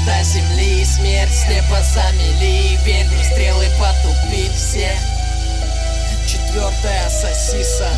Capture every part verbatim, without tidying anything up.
до земли, смерть слепо замели, ведьмы стрелы потупить все. Четвертая сосиса,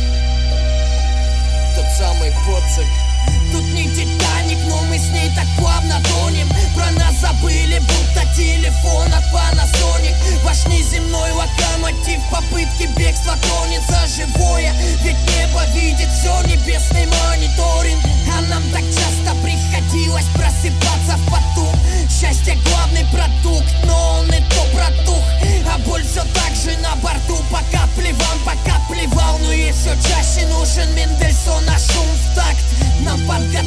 тот самый поцик. Тут не Титаник, но мы с ней так плавно тонем. Про нас забыли, будто телефон от Panasonic. Ваш неземной локомотив в попытке бегства тонет за живое. Ведь небо видит все, небесный мониторинг. А нам так часто приходилось просыпаться в поту. Счастье главный продукт, но он и то протух. А боль все так же на борту, пока плевал, пока плевал. Но ей все чаще нужен Мендельсон, а шум в такт. Нам подготовили